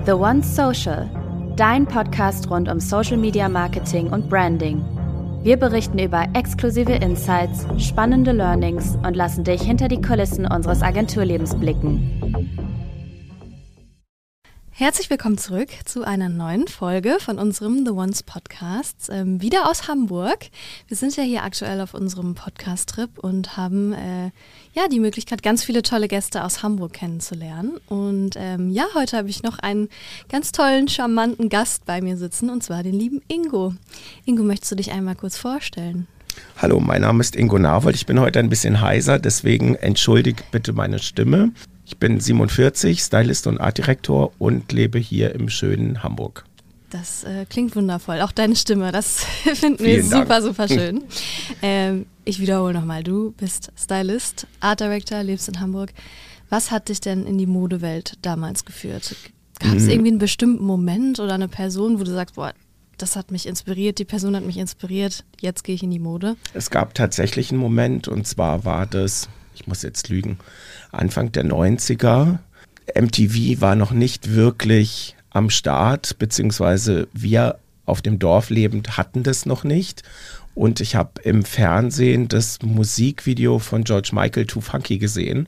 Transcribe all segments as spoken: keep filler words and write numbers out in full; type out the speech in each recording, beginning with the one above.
The One Social, dein Podcast rund um Social Media Marketing und Branding. Wir berichten über exklusive Insights, spannende Learnings und lassen dich hinter die Kulissen unseres Agenturlebens blicken. Herzlich willkommen zurück zu einer neuen Folge von unserem The Ones Podcast, ähm, wieder aus Hamburg. Wir sind ja hier aktuell auf unserem Podcast-Trip und haben äh, ja die Möglichkeit, ganz viele tolle Gäste aus Hamburg kennenzulernen. Und ähm, ja, heute habe ich noch einen ganz tollen, charmanten Gast bei mir sitzen, und zwar den lieben Ingo. Ingo, möchtest du dich einmal kurz vorstellen? Hallo, mein Name ist Ingo Narwold. Ich bin heute ein bisschen heiser, deswegen entschuldigt bitte meine Stimme. Ich bin siebenundvierzig, Stylist und Artdirektor und lebe hier im schönen Hamburg. Das äh, klingt wundervoll, auch deine Stimme, das finden Vielen wir Dank. super, super schön. ähm, ich wiederhole nochmal, du bist Stylist, Art Director, lebst in Hamburg. Was hat dich denn in die Modewelt damals geführt? Gab es mhm. irgendwie einen bestimmten Moment oder eine Person, wo du sagst, boah, das hat mich inspiriert, die Person hat mich inspiriert, jetzt gehe ich in die Mode? Es gab tatsächlich einen Moment, und zwar war das, ich muss jetzt lügen, Anfang der neunziger. M T V war noch nicht wirklich am Start, beziehungsweise wir auf dem Dorf lebend hatten das noch nicht. Und ich habe im Fernsehen das Musikvideo von George Michael, Too Funky, gesehen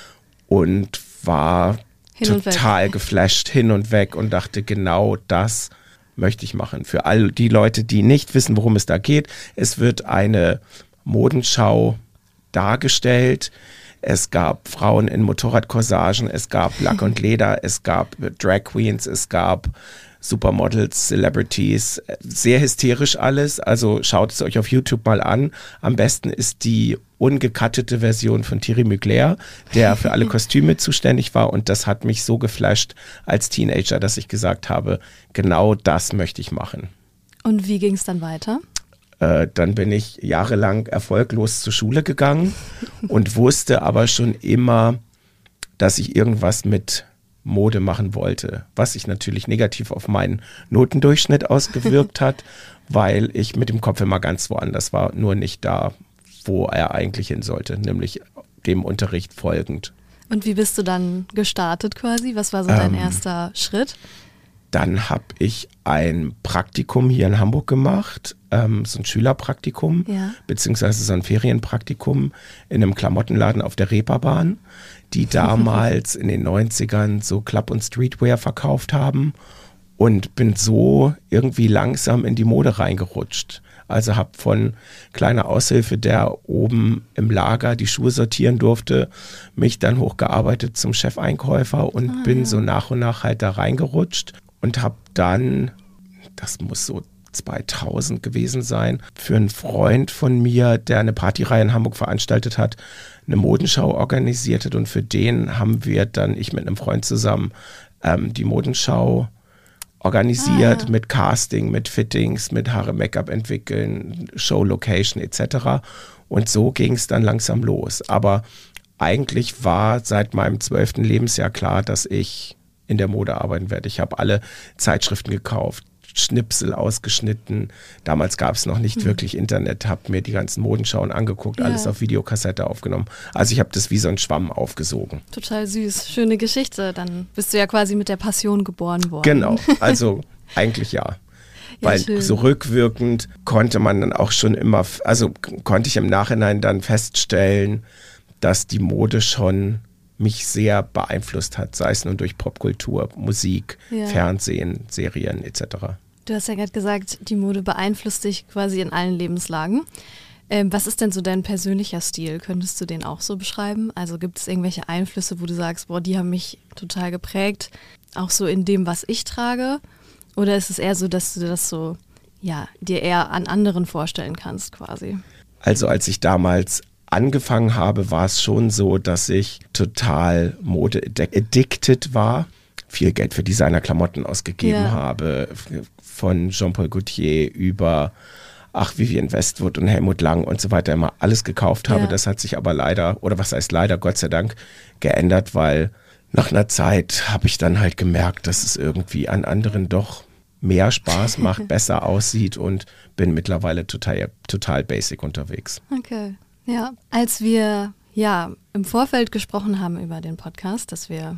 und war Hin und total weg. geflasht, hin und weg, und dachte, genau das möchte ich machen. Für all die Leute, die nicht wissen, worum es da geht: Es wird eine Modenschau dargestellt. Es gab Frauen in Motorradcorsagen, es gab Lack und Leder, es gab Drag Queens, es gab Supermodels, Celebrities, sehr hysterisch alles. Also schaut es euch auf YouTube mal an. Am besten ist die ungecuttete Version von Thierry Mugler, der für alle Kostüme zuständig war, und das hat mich so geflasht als Teenager, dass ich gesagt habe, genau das möchte ich machen. Und wie ging es dann weiter? Dann bin ich jahrelang erfolglos zur Schule gegangen und wusste aber schon immer, dass ich irgendwas mit Mode machen wollte, was sich natürlich negativ auf meinen Notendurchschnitt ausgewirkt hat, weil ich mit dem Kopf immer ganz woanders war, nur nicht da, wo er eigentlich hin sollte, nämlich dem Unterricht folgend. Und wie bist du dann gestartet quasi? Was war so dein Ähm, erster Schritt? Dann habe ich ein Praktikum hier in Hamburg gemacht, ähm, so ein Schülerpraktikum, Ja. beziehungsweise so ein Ferienpraktikum in einem Klamottenladen auf der Reeperbahn, die damals in den neunzigern so Club- und Streetwear verkauft haben, und bin so irgendwie langsam in die Mode reingerutscht. Also habe von kleiner Aushilfe, der oben im Lager die Schuhe sortieren durfte, mich dann hochgearbeitet zum Chefeinkäufer und Ah, bin ja. so nach und nach halt da reingerutscht und habe dann, das muss so zweitausend gewesen sein, für einen Freund von mir, der eine Partyreihe in Hamburg veranstaltet hat, eine Modenschau organisiert hat, und für den haben wir dann, ich mit einem Freund zusammen, ähm, die Modenschau organisiert, Ah, ja. mit Casting, mit Fittings, mit Haare, Make-up entwickeln, Show, Location et cetera. Und so ging es dann langsam los. Aber eigentlich war seit meinem zwölften Lebensjahr klar, dass ich in der Mode arbeiten werde. Ich habe alle Zeitschriften gekauft, Schnipsel ausgeschnitten. Damals gab es noch nicht Mhm. wirklich Internet, habe mir die ganzen Modenschauen angeguckt, Ja. alles auf Videokassette aufgenommen. Also ich habe das wie so ein Schwamm aufgesogen. Total süß, schöne Geschichte. Dann bist du ja quasi mit der Passion geboren worden. Genau, also eigentlich ja. Ja, Weil schön. so rückwirkend konnte man dann auch schon immer, also k- konnte ich im Nachhinein dann feststellen, dass die Mode schon mich sehr beeinflusst hat, sei es nun durch Popkultur, Musik, Ja. Fernsehen, Serien et cetera. Du hast ja gerade gesagt, die Mode beeinflusst dich quasi in allen Lebenslagen. Ähm, was ist denn so dein persönlicher Stil? Könntest du den auch so beschreiben? Also gibt es irgendwelche Einflüsse, wo du sagst, boah, die haben mich total geprägt, auch so in dem, was ich trage? Oder ist es eher so, dass du das so, ja, dir eher an anderen vorstellen kannst quasi? Also als ich damals angefangen habe, war es schon so, dass ich total Mode-addicted war. Viel Geld für Designerklamotten ausgegeben Ja. habe, f- von Jean-Paul Gaultier über ach, Vivienne Westwood und Helmut Lang und so weiter immer alles gekauft habe. Ja. Das hat sich aber leider, oder was heißt leider, Gott sei Dank, geändert, weil nach einer Zeit habe ich dann halt gemerkt, dass es irgendwie an anderen doch mehr Spaß macht, besser aussieht, und bin mittlerweile total, total basic unterwegs. Okay, ja. Als wir ja im Vorfeld gesprochen haben über den Podcast, dass wir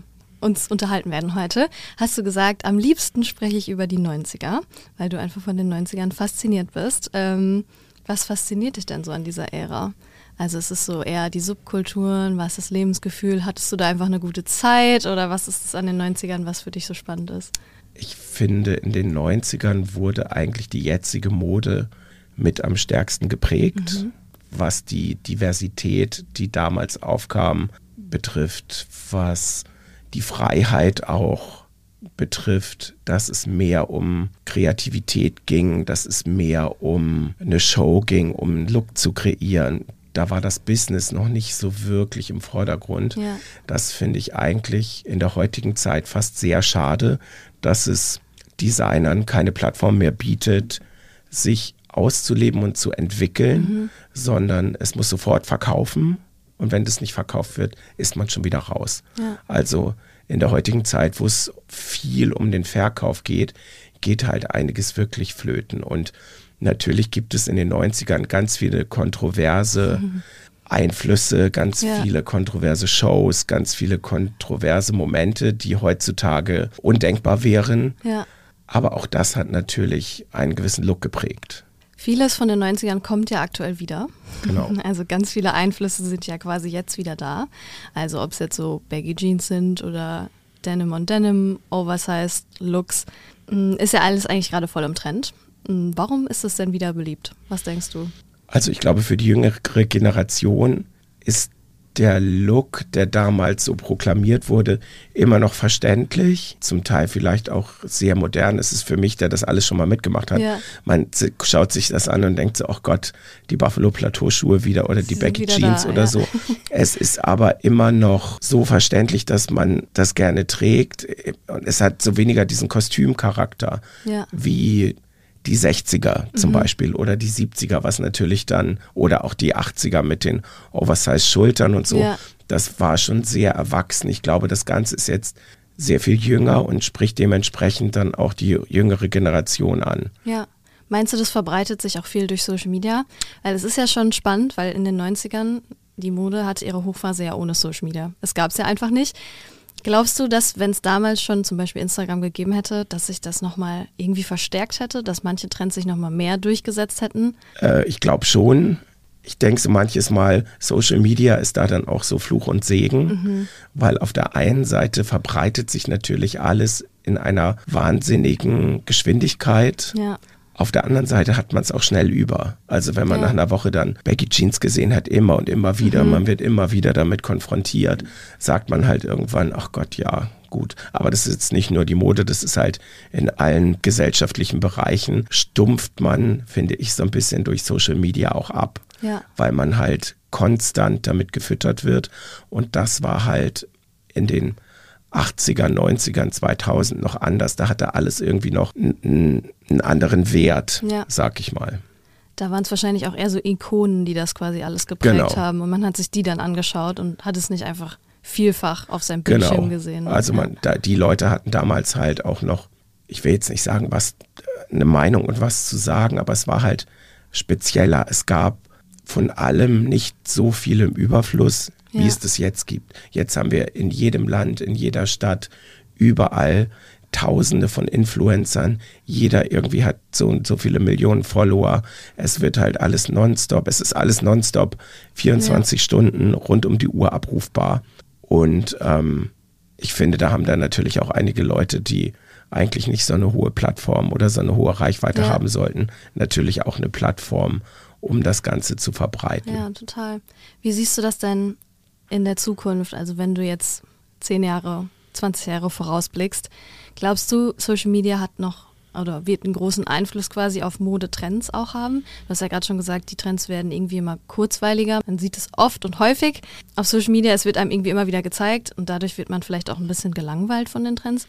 uns unterhalten werden heute, hast du gesagt, am liebsten spreche ich über die neunziger, weil du einfach von den neunzigern fasziniert bist. Ähm, was fasziniert dich denn so an dieser Ära? Also ist es so eher die Subkulturen, was ist das Lebensgefühl? Hattest du da einfach eine gute Zeit oder was ist es an den neunzigern, was für dich so spannend ist? Ich finde, in den neunzigern wurde eigentlich die jetzige Mode mit am stärksten geprägt, mhm. was die Diversität, die damals aufkam, betrifft, was die Freiheit auch betrifft, dass es mehr um Kreativität ging, dass es mehr um eine Show ging, um einen Look zu kreieren. Da war das Business noch nicht so wirklich im Vordergrund. Ja. Das finde ich eigentlich in der heutigen Zeit fast sehr schade, dass es Designern keine Plattform mehr bietet, sich auszuleben und zu entwickeln, mhm. sondern es muss sofort verkaufen. Und wenn das nicht verkauft wird, ist man schon wieder raus. Ja. Also in der heutigen Zeit, wo es viel um den Verkauf geht, geht halt einiges wirklich flöten. Und natürlich gibt es in den neunzigern ganz viele kontroverse mhm. Einflüsse, ganz ja. viele kontroverse Shows, ganz viele kontroverse Momente, die heutzutage undenkbar wären. Ja. Aber auch das hat natürlich einen gewissen Look geprägt. Vieles von den neunzigern kommt ja aktuell wieder. Genau. Also ganz viele Einflüsse sind ja quasi jetzt wieder da. Also ob es jetzt so Baggy Jeans sind oder Denim on Denim, Oversized Looks, ist ja alles eigentlich gerade voll im Trend. Warum ist es denn wieder beliebt? Was denkst du? Also ich glaube, für die jüngere Generation ist der Look, der damals so proklamiert wurde, immer noch verständlich, zum Teil vielleicht auch sehr modern. Es ist für mich, der das alles schon mal mitgemacht hat. Ja. Man schaut sich das an und denkt so, oh Gott, die Buffalo Plateau Schuhe wieder oder die Baggy Jeans da, oder ja. so. Es ist aber immer noch so verständlich, dass man das gerne trägt. Und es hat so weniger diesen Kostümcharakter ja. wie die sechziger zum mhm. Beispiel oder die siebziger, was natürlich dann, oder auch die achtziger mit den Oversize-Schultern und so, ja. das war schon sehr erwachsen. Ich glaube, das Ganze ist jetzt sehr viel jünger und spricht dementsprechend dann auch die jüngere Generation an. Ja. Meinst du, das verbreitet sich auch viel durch Social Media? Weil es ist ja schon spannend, weil in den neunzigern die Mode hatte ihre Hochphase ja ohne Social Media. Es gab es ja einfach nicht. Glaubst du, dass wenn es damals schon zum Beispiel Instagram gegeben hätte, dass sich das nochmal irgendwie verstärkt hätte, dass manche Trends sich nochmal mehr durchgesetzt hätten? Äh, ich glaube schon. Ich denke so manches Mal, Social Media ist da dann auch so Fluch und Segen, mhm. weil auf der einen Seite verbreitet sich natürlich alles in einer wahnsinnigen Geschwindigkeit. Ja. Auf der anderen Seite hat man es auch schnell über. Also wenn man ja. nach einer Woche dann Baggy Jeans gesehen hat, immer und immer wieder, mhm. man wird immer wieder damit konfrontiert, sagt man halt irgendwann, ach Gott, ja, gut. Aber das ist jetzt nicht nur die Mode, das ist halt in allen gesellschaftlichen Bereichen, stumpft man, finde ich, so ein bisschen durch Social Media auch ab, ja. weil man halt konstant damit gefüttert wird. Und das war halt in den achtzigern, neunzigern, zweitausend noch anders. Da hatte alles irgendwie noch einen, einen anderen Wert, ja. sag ich mal. Da waren es wahrscheinlich auch eher so Ikonen, die das quasi alles geprägt genau. haben. Und man hat sich die dann angeschaut und hat es nicht einfach vielfach auf seinem Bildschirm genau. gesehen. Also man, da, die Leute hatten damals halt auch noch, ich will jetzt nicht sagen, was eine Meinung und was zu sagen, aber es war halt spezieller. Es gab von allem nicht so viel im Überfluss, wie ja. es das jetzt gibt. Jetzt haben wir in jedem Land, in jeder Stadt, überall Tausende von Influencern. Jeder irgendwie hat so und so viele Millionen Follower. Es wird halt alles nonstop. Es ist alles nonstop, vierundzwanzig ja. Stunden rund um die Uhr abrufbar. Und ähm, ich finde, da haben dann natürlich auch einige Leute, die eigentlich nicht so eine hohe Plattform oder so eine hohe Reichweite ja. haben sollten, natürlich auch eine Plattform, um das Ganze zu verbreiten. Ja, total. Wie siehst du das denn in der Zukunft? Also wenn du jetzt zehn Jahre, zwanzig Jahre vorausblickst, glaubst du, Social Media hat noch oder wird einen großen Einfluss quasi auf Modetrends auch haben? Du hast ja gerade schon gesagt, die Trends werden irgendwie immer kurzweiliger. Man sieht es oft und häufig auf Social Media, es wird einem irgendwie immer wieder gezeigt und dadurch wird man vielleicht auch ein bisschen gelangweilt von den Trends.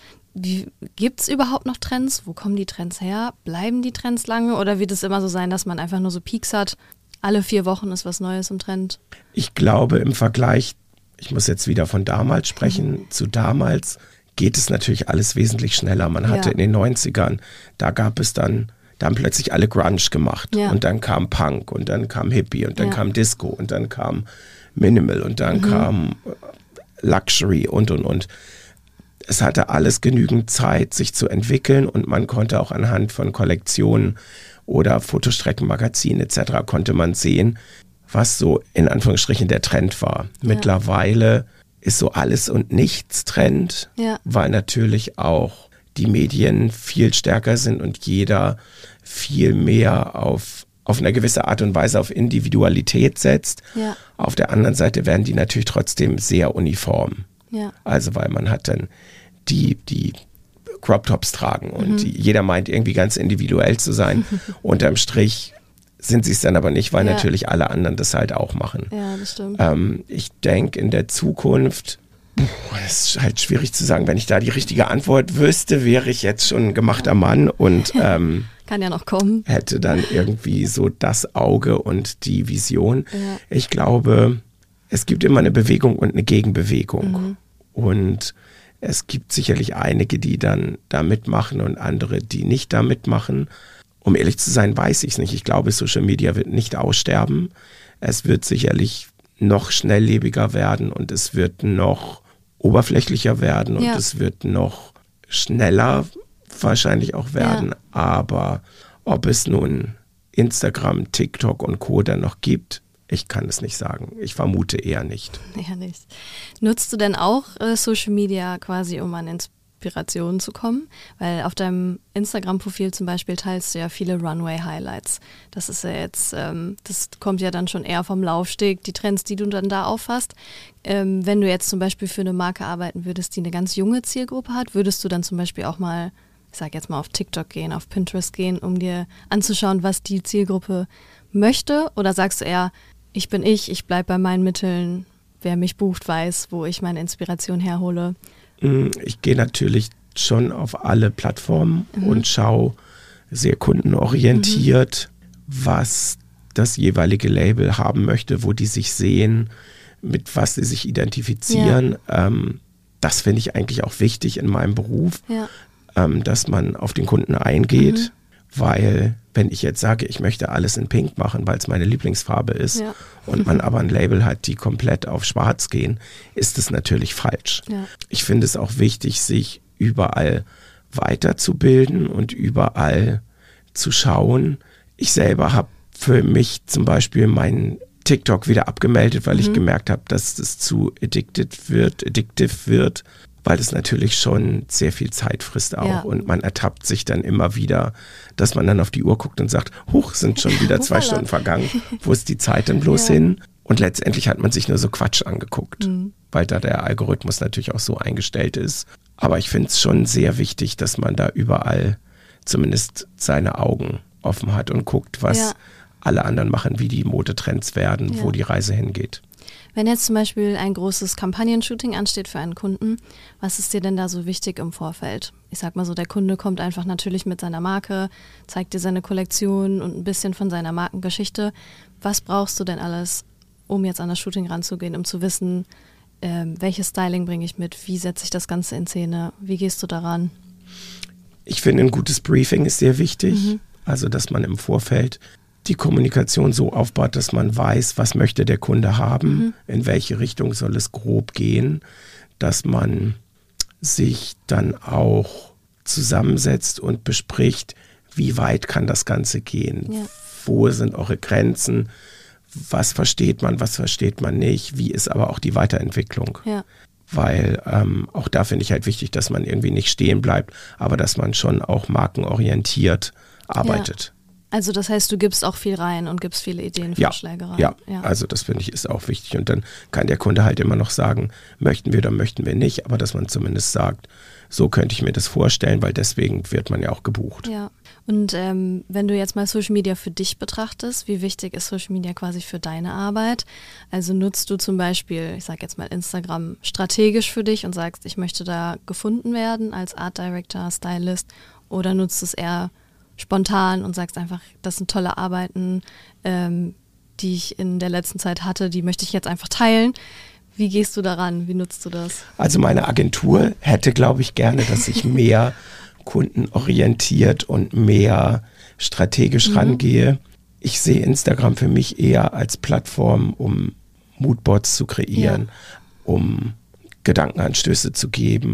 Gibt es überhaupt noch Trends? Wo kommen die Trends her? Bleiben die Trends lange oder wird es immer so sein, dass man einfach nur so Peaks hat? Alle vier Wochen ist was Neues im Trend. Ich glaube im Vergleich, ich muss jetzt wieder von damals sprechen, mhm. zu damals geht es natürlich alles wesentlich schneller. Man hatte ja. in den neunzigern, da gab es dann, da haben plötzlich alle Grunge gemacht ja. und dann kam Punk und dann kam Hippie und dann ja. kam Disco und dann kam Minimal und dann mhm. kam Luxury und und und. es hatte alles genügend Zeit, sich zu entwickeln und man konnte auch anhand von Kollektionen oder Fotostreckenmagazinen et cetera konnte man sehen, was so in Anführungsstrichen der Trend war. Ja. Mittlerweile ist so alles und nichts Trend, ja. weil natürlich auch die Medien viel stärker sind und jeder viel mehr auf, auf eine gewisse Art und Weise auf Individualität setzt. Ja. Auf der anderen Seite werden die natürlich trotzdem sehr uniform. Ja. Also weil man hat dann die, die Crop Tops tragen und mhm. die, jeder meint irgendwie ganz individuell zu sein. Unterm Strich sind sie es dann aber nicht, weil ja. natürlich alle anderen das halt auch machen. Ja, das stimmt. Ähm, ich denke in der Zukunft, es ist halt schwierig zu sagen, wenn ich da die richtige Antwort wüsste, wäre ich jetzt schon ein gemachter Mann und ähm, kann ja noch kommen. Hätte dann irgendwie so das Auge und die Vision. Ja. Ich glaube, es gibt immer eine Bewegung und eine Gegenbewegung. Mhm. Und es gibt sicherlich einige, die dann da mitmachen und andere, die nicht da mitmachen. Um ehrlich zu sein, weiß ich es nicht. Ich glaube, Social Media wird nicht aussterben. Es wird sicherlich noch schnelllebiger werden und es wird noch oberflächlicher werden und ja. es wird noch schneller wahrscheinlich auch werden. Ja. Aber ob es nun Instagram, TikTok und Co. dann noch gibt, ich kann es nicht sagen. Ich vermute eher nicht. Eher nicht. Nutzt du denn auch äh, Social Media quasi, um an Inspirationen zu kommen? Weil auf deinem Instagram-Profil zum Beispiel teilst du ja viele Runway-Highlights. Das ist ja jetzt, ähm, das kommt ja dann schon eher vom Laufsteg, die Trends, die du dann da auffasst. Ähm, wenn du jetzt zum Beispiel für eine Marke arbeiten würdest, die eine ganz junge Zielgruppe hat, würdest du dann zum Beispiel auch mal, ich sag jetzt mal, auf TikTok gehen, auf Pinterest gehen, um dir anzuschauen, was die Zielgruppe möchte? Oder sagst du eher, ich bin ich, ich bleibe bei meinen Mitteln, wer mich bucht, weiß, wo ich meine Inspiration herhole? Ich gehe natürlich schon auf alle Plattformen mhm. und schaue sehr kundenorientiert, mhm. was das jeweilige Label haben möchte, wo die sich sehen, mit was sie sich identifizieren. Ja. Ähm, das finde ich eigentlich auch wichtig in meinem Beruf, ja. ähm, dass man auf den Kunden eingeht, mhm. weil wenn ich jetzt sage, ich möchte alles in Pink machen, weil es meine Lieblingsfarbe ist ja. und man aber ein Label hat, die komplett auf Schwarz gehen, ist es natürlich falsch. Ja. Ich finde es auch wichtig, sich überall weiterzubilden und überall zu schauen. Ich selber habe für mich zum Beispiel meinen TikTok wieder abgemeldet, weil mhm. ich gemerkt habe, dass das zu addicted wird, addictive wird, weil es natürlich schon sehr viel Zeit frisst auch ja. und man ertappt sich dann immer wieder, dass man dann auf die Uhr guckt und sagt, huch, sind schon wieder zwei Stunden vergangen, wo ist die Zeit denn bloß ja. hin? Und letztendlich hat man sich nur so Quatsch angeguckt, mhm. weil da der Algorithmus natürlich auch so eingestellt ist. Aber ich finde es schon sehr wichtig, dass man da überall zumindest seine Augen offen hat und guckt, was ja. alle anderen machen, wie die Modetrends werden, ja. wo die Reise hingeht. Wenn jetzt zum Beispiel ein großes Kampagnen-Shooting ansteht für einen Kunden, was ist dir denn da so wichtig im Vorfeld? Ich sag mal so, der Kunde kommt einfach natürlich mit seiner Marke, zeigt dir seine Kollektion und ein bisschen von seiner Markengeschichte. Was brauchst du denn alles, um jetzt an das Shooting ranzugehen, um zu wissen, ähm, welches Styling bringe ich mit, wie setze ich das Ganze in Szene, wie gehst du daran? Ich finde, ein gutes Briefing ist sehr wichtig, mhm. also dass man im Vorfeld die Kommunikation so aufbaut, dass man weiß, was möchte der Kunde haben, mhm. in welche Richtung soll es grob gehen, dass man sich dann auch zusammensetzt und bespricht, wie weit kann das Ganze gehen, ja. wo sind eure Grenzen, was versteht man, was versteht man nicht, wie ist aber auch die Weiterentwicklung. Ja. Weil ähm, auch da finde ich halt wichtig, dass man irgendwie nicht stehen bleibt, aber dass man schon auch markenorientiert arbeitet. Ja. Also das heißt, du gibst auch viel rein und gibst viele Ideen, Vorschläge ja, rein. Ja, ja, also das finde ich ist auch wichtig. Und dann kann der Kunde halt immer noch sagen, möchten wir oder möchten wir nicht, aber dass man zumindest sagt, so könnte ich mir das vorstellen, weil deswegen wird man ja auch gebucht. Ja, und ähm, wenn du jetzt mal Social Media für dich betrachtest, wie wichtig ist Social Media quasi für deine Arbeit? Also nutzt du zum Beispiel, ich sage jetzt mal Instagram, strategisch für dich und sagst, ich möchte da gefunden werden als Art Director, Stylist, oder nutzt du es eher spontan und sagst einfach, das sind tolle Arbeiten, ähm, die ich in der letzten Zeit hatte, die möchte ich jetzt einfach teilen. Wie gehst du daran? Wie nutzt du das? Also meine Agentur hätte, glaube ich, gerne, dass ich mehr kundenorientiert und mehr strategisch mhm. rangehe. Ich sehe Instagram für mich eher als Plattform, um Moodboards zu kreieren, ja. um Gedankenanstöße zu geben,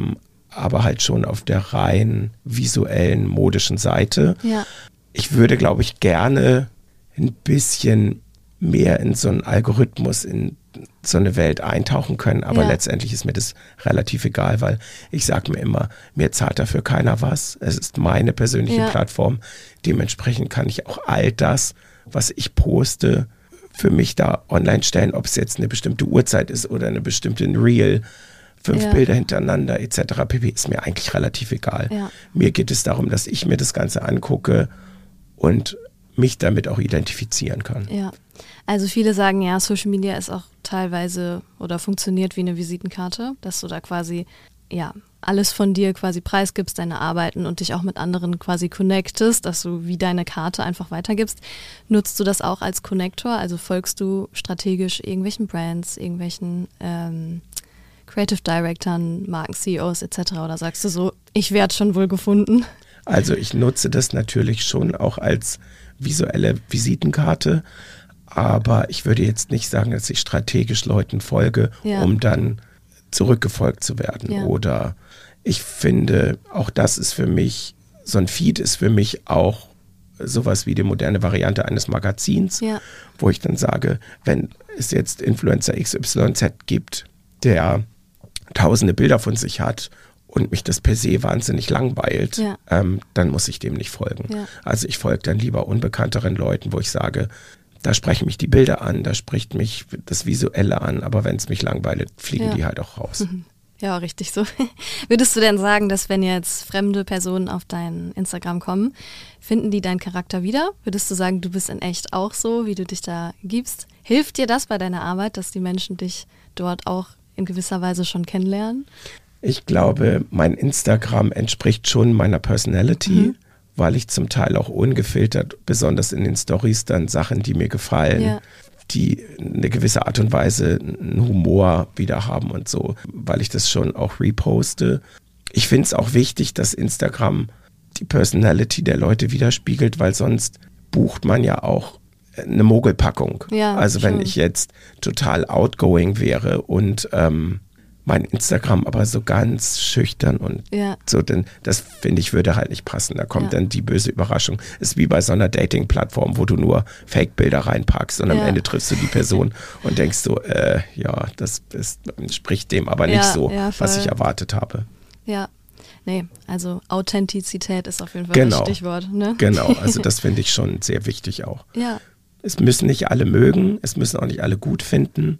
aber halt schon auf der rein visuellen, modischen Seite. Ja. Ich würde, glaube ich, gerne ein bisschen mehr in so einen Algorithmus, in so eine Welt eintauchen können, aber ja. letztendlich ist mir das relativ egal, weil ich sage mir immer, mir zahlt dafür keiner was. Es ist meine persönliche ja. Plattform. Dementsprechend kann ich auch all das, was ich poste, für mich da online stellen, ob es jetzt eine bestimmte Uhrzeit ist oder eine bestimmte Reel, fünf ja. Bilder hintereinander et cetera pp. Ist mir eigentlich relativ egal. Ja. Mir geht es darum, dass ich mir das Ganze angucke und mich damit auch identifizieren kann. Ja, also viele sagen ja, Social Media ist auch teilweise oder funktioniert wie eine Visitenkarte, dass du da quasi ja alles von dir quasi preisgibst, deine Arbeiten und dich auch mit anderen quasi connectest, dass du wie deine Karte einfach weitergibst. Nutzt du das auch als Connector? Also folgst du strategisch irgendwelchen Brands, irgendwelchen ähm, Creative Directern, Marken-C E Os et cetera oder sagst du so, ich werde schon wohl gefunden? Also ich nutze das natürlich schon auch als visuelle Visitenkarte, aber ich würde jetzt nicht sagen, dass ich strategisch Leuten folge, ja. um dann zurückgefolgt zu werden. Ja. Oder ich finde, auch das ist für mich, so ein Feed ist für mich auch sowas wie die moderne Variante eines Magazins, ja. wo ich dann sage, wenn es jetzt Influencer X Y Z gibt, der tausende Bilder von sich hat und mich das per se wahnsinnig langweilt, ja. ähm, dann muss ich dem nicht folgen. Ja. Also ich folge dann lieber unbekannteren Leuten, wo ich sage, da sprechen mich die Bilder an, da spricht mich das Visuelle an, aber wenn es mich langweilt, fliegen ja. die halt auch raus. Ja, richtig so. Würdest du denn sagen, dass wenn jetzt fremde Personen auf dein Instagram kommen, finden die deinen Charakter wieder? Würdest du sagen, du bist in echt auch so, wie du dich da gibst? Hilft dir das bei deiner Arbeit, dass die Menschen dich dort auch in gewisser Weise schon kennenlernen? Ich glaube, mein Instagram entspricht schon meiner Personality, mhm. weil ich zum Teil auch ungefiltert, besonders in den Stories, dann Sachen, die mir gefallen, ja. die eine gewisse Art und Weise einen Humor wieder haben und so, weil ich das schon auch reposte. Ich finde es auch wichtig, dass Instagram die Personality der Leute widerspiegelt, weil sonst bucht man ja auch eine Mogelpackung. Ja, also wenn schon. ich jetzt total outgoing wäre und ähm, mein Instagram aber so ganz schüchtern und ja. so, denn das finde ich würde halt nicht passen. Da kommt ja. dann die böse Überraschung. Ist wie bei so einer Dating-Plattform, wo du nur Fake-Bilder reinpackst und am ja. Ende triffst du die Person und denkst so, äh, ja, das ist, spricht dem aber ja, nicht so, ja, was ich erwartet habe. Ja, nee, also Authentizität ist auf jeden Fall genau. das Stichwort. Ne? Genau, also das finde ich schon sehr wichtig auch. Ja. Es müssen nicht alle mögen, es müssen auch nicht alle gut finden,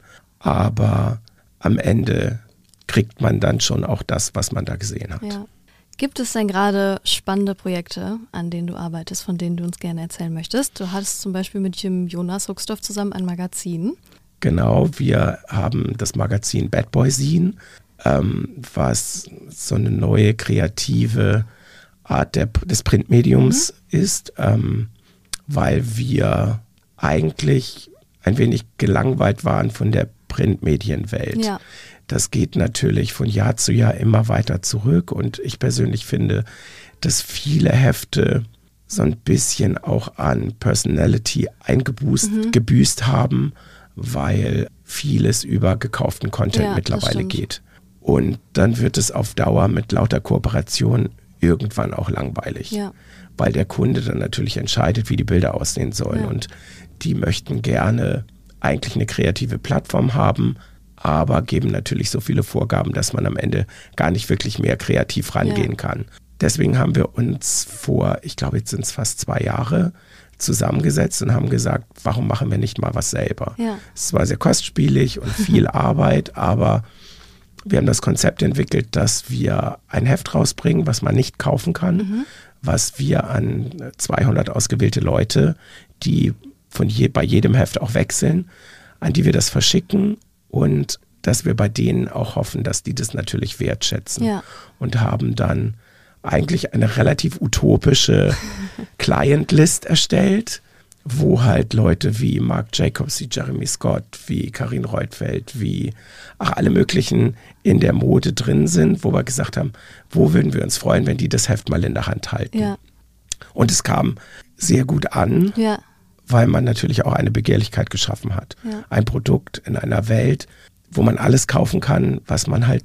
aber am Ende kriegt man dann schon auch das, was man da gesehen hat. Ja. Gibt es denn gerade spannende Projekte, an denen du arbeitest, von denen du uns gerne erzählen möchtest? Du hattest zum Beispiel mit dem Jonas Hucksdorf zusammen ein Magazin. Genau, wir haben das Magazin Bad Boy Scene, ähm, was so eine neue kreative Art der, des Printmediums mhm. ist, ähm, weil wir eigentlich ein wenig gelangweilt waren von der Printmedienwelt. Ja. Das geht natürlich von Jahr zu Jahr immer weiter zurück und ich persönlich finde, dass viele Hefte so ein bisschen auch an Personality eingebüßt mhm. gebüßt haben, weil vieles über gekauften Content ja, mittlerweile geht. Und dann wird es auf Dauer mit lauter Kooperation irgendwann auch langweilig, ja. weil der Kunde dann natürlich entscheidet, wie die Bilder aussehen sollen. Ja. Und die möchten gerne eigentlich eine kreative Plattform haben, aber geben natürlich so viele Vorgaben, dass man am Ende gar nicht wirklich mehr kreativ rangehen ja. kann. Deswegen haben wir uns vor, ich glaube jetzt sind es fast zwei Jahre, zusammengesetzt und haben gesagt, warum machen wir nicht mal was selber? Ja. Es war sehr kostspielig und viel Arbeit, aber wir haben das Konzept entwickelt, dass wir ein Heft rausbringen, was man nicht kaufen kann, mhm. was wir an zweihundert ausgewählte Leute, die von je, bei jedem Heft auch wechseln, an die wir das verschicken und dass wir bei denen auch hoffen, dass die das natürlich wertschätzen ja. und haben dann eigentlich eine relativ utopische Client-List erstellt, wo halt Leute wie Marc Jacobs, wie Jeremy Scott, wie Karin Reutfeld, wie ach, alle möglichen in der Mode drin sind, wo wir gesagt haben, wo würden wir uns freuen, wenn die das Heft mal in der Hand halten. Ja. Und es kam sehr gut an, ja. weil man natürlich auch eine Begehrlichkeit geschaffen hat. Ja. Ein Produkt in einer Welt, wo man alles kaufen kann, was man halt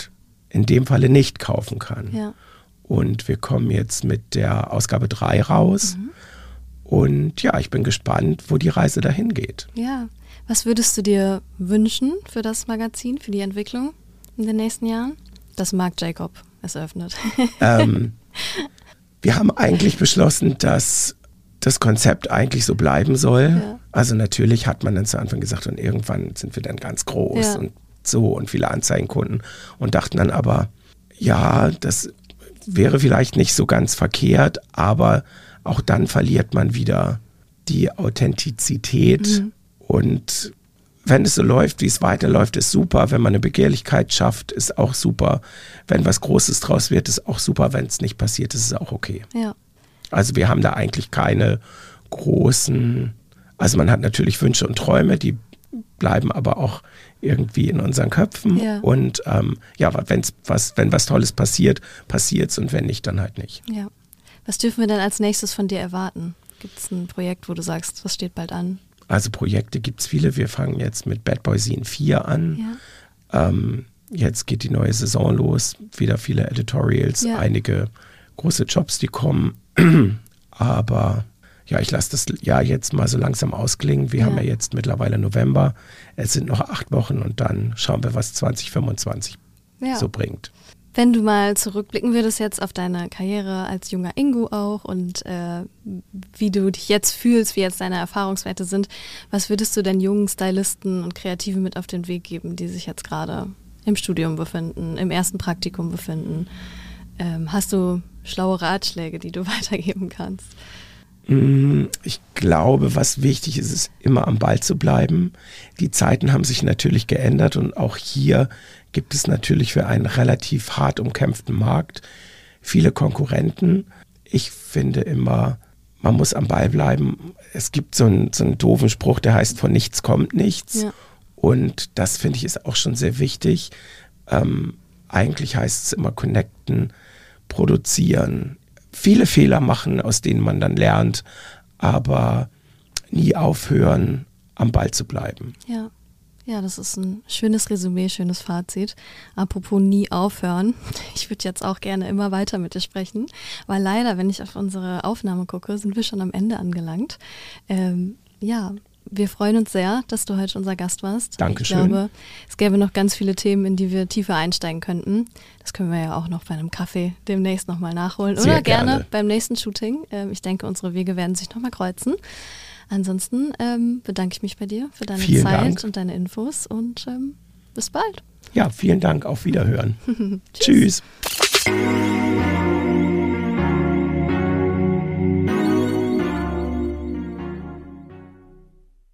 in dem Falle nicht kaufen kann. Ja. Und wir kommen jetzt mit der Ausgabe drei raus. Mhm. Und ja, ich bin gespannt, wo die Reise dahin geht. Ja. Was würdest du dir wünschen für das Magazin, für die Entwicklung in den nächsten Jahren? Dass Marc Jacob es eröffnet. Ähm, wir haben eigentlich beschlossen, dass das Konzept eigentlich so bleiben soll. Ja. Also natürlich hat man dann zu Anfang gesagt, und irgendwann sind wir dann ganz groß ja. und so und viele Anzeigenkunden und dachten dann aber, ja, das wäre vielleicht nicht so ganz verkehrt, aber auch dann verliert man wieder die Authentizität. Mhm. Und wenn es so läuft, wie es weiterläuft, ist super. Wenn man eine Begehrlichkeit schafft, ist auch super. Wenn was Großes draus wird, ist auch super. Wenn es nicht passiert, ist es auch okay. Ja. Also wir haben da eigentlich keine großen, also man hat natürlich Wünsche und Träume, die bleiben aber auch irgendwie in unseren Köpfen. Ja. Und ähm, ja, wenn's was, wenn was Tolles passiert, passiert's und wenn nicht, dann halt nicht. Ja. Was dürfen wir denn als nächstes von dir erwarten? Gibt es ein Projekt, wo du sagst, was steht bald an? Also Projekte gibt es viele. Wir fangen jetzt mit Bad Boy Scene vier an. Ja. Ähm, jetzt geht die neue Saison los. Wieder viele Editorials, ja. einige große Jobs, die kommen. Aber ja, ich lasse das Jahr jetzt mal so langsam ausklingen. Wir ja. haben ja jetzt mittlerweile November. Es sind noch acht Wochen und dann schauen wir, was zwanzig fünfundzwanzig ja. so bringt. Wenn du mal zurückblicken würdest jetzt auf deine Karriere als junger Ingo auch und äh, wie du dich jetzt fühlst, wie jetzt deine Erfahrungswerte sind, was würdest du denn jungen Stylisten und Kreativen mit auf den Weg geben, die sich jetzt gerade im Studium befinden, im ersten Praktikum befinden? Ähm, hast du schlaue Ratschläge, die du weitergeben kannst? Ich glaube, was wichtig ist, ist immer am Ball zu bleiben. Die Zeiten haben sich natürlich geändert und auch hier gibt es natürlich für einen relativ hart umkämpften Markt viele Konkurrenten. Ich finde immer, man muss am Ball bleiben. Es gibt so einen, so einen doofen Spruch, der heißt, von nichts kommt nichts. Ja. Und das finde ich ist auch schon sehr wichtig. Ähm, eigentlich heißt es immer connecten, produzieren, viele Fehler machen, aus denen man dann lernt, aber nie aufhören, am Ball zu bleiben. Ja. Ja, das ist ein schönes Resümee, schönes Fazit. Apropos nie aufhören. Ich würde jetzt auch gerne immer weiter mit dir sprechen, weil leider, wenn ich auf unsere Aufnahme gucke, sind wir schon am Ende angelangt. Ähm, ja, wir freuen uns sehr, dass du heute unser Gast warst. Dankeschön. Ich glaube, es gäbe noch ganz viele Themen, in die wir tiefer einsteigen könnten. Das können wir ja auch noch bei einem Kaffee demnächst nochmal nachholen. Sehr Oder gerne, gerne beim nächsten Shooting. Ähm, ich denke, unsere Wege werden sich nochmal kreuzen. Ansonsten ähm, bedanke ich mich bei dir für deine vielen Zeit Dank. Und deine Infos und ähm, bis bald. Ja, vielen Dank. Auf Wiederhören. Tschüss. Tschüss.